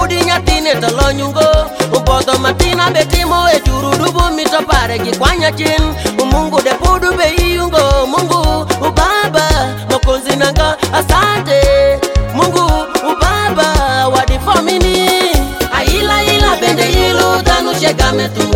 podi nyatine talonyungo Ubodo matina betimo e jurudubu mito pare kikwanya chin Mungu de pudu be iungo Mungu ubaba mokonzi nanga asante Mungu ubaba wadifomini Aila bende ilu danu shegame tu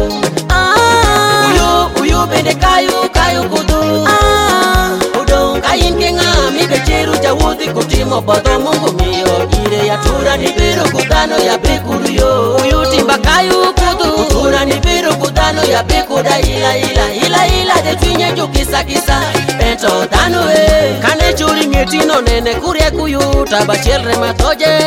Uyu bende kayu kudu Udong kayin kenga mi becheru jawudi kutimo bodo Mungu miyo ire ya tura ni biro kudano ya bekuru yo Uyu timba kayu kudu Tura ni biro kudano ya bekuda ila de twinye ju kisa Ento dano Kane churi ngetino nene kurie kuyu Tabachel matoje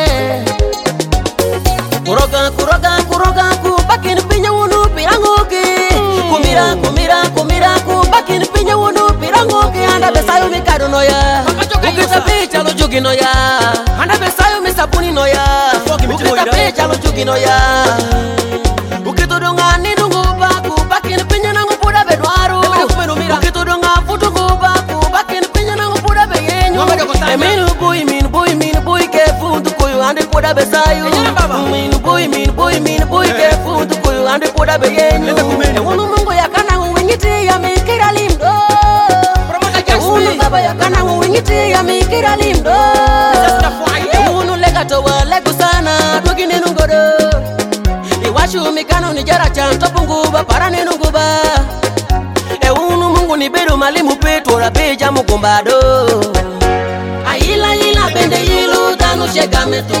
Kuroga bakin pinya wunu pirangoki Kumira bakin pinya wunu pirangoki Anda besayo mikado noya Ukita picha lo jugi noya Anda besayo misapuni noya Ukita picha lo jugi noya Ukito dongani dungu bakin pinya nangu puda bedwaru Ukito donga futu baku bakin pinya nangu puda beyenyu Eminu boy ke fundu kuyu ande puda besayo Min boy ke fundu kuyu ande puda beyenyu Unu mungu yakana uwingiti ya mikira limdo Unu baba yakana uwingiti ya mikira limdo Unu legato wa legu sana Dugi ninu ngodo Iwashu mikano ni jara chanto punguba para ninu nguba Unu mungu ni beru malimu petu rabeja mugumbado Aila bende ilu danu shegame tu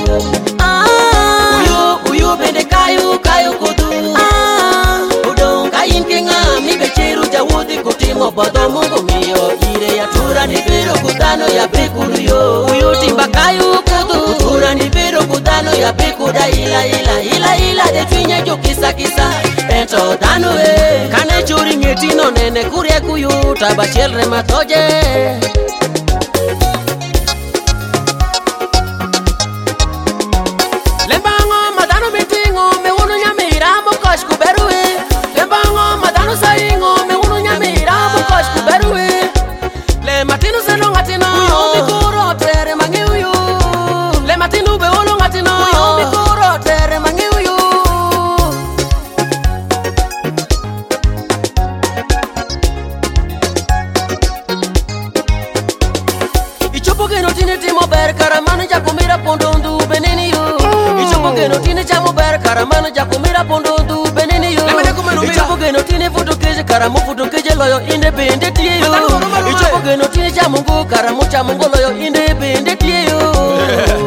Uyu bende kayu kudu Udong kayin kenga mi becheru jawudi kutimo bodo Mungu miyo ire ya tura ni biro kudano ya bekuru yo Uyu timba kayu kudu Tura ni biro kudano ya bekuda ila de twinye ju kisa Ento dano Kane churi ngetino nene kurie kuyu Tabachel rematoje Karamana jakumira pondondu beneni yo Ichopogeno tine chamo ber karamana jakumira pondondu beneni yo Ichopogeno tine futukeje karamu futukeje loyo independent yo Ichopogeno tine chamungu karamu chamungu loyo independent yo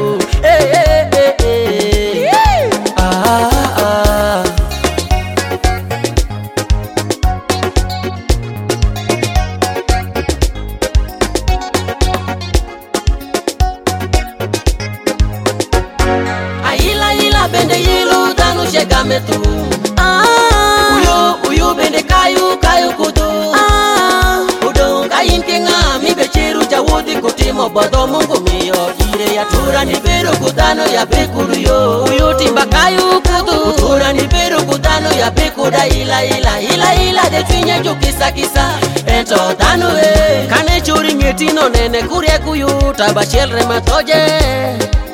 Bende ilu danu shegame tu Uyu bende kayu kudu Udong kayin kenga mi becheru jawudi kutimo bodo Mungu miyo ire ya tura ni biro kudano ya bekuru yo Uyu timba kayu kudu Tura ni biro kudano ya bekuda ila de twinye ju kisa Ento danu Kane churi ngetino nene kurie kuyu Tabachel rematoje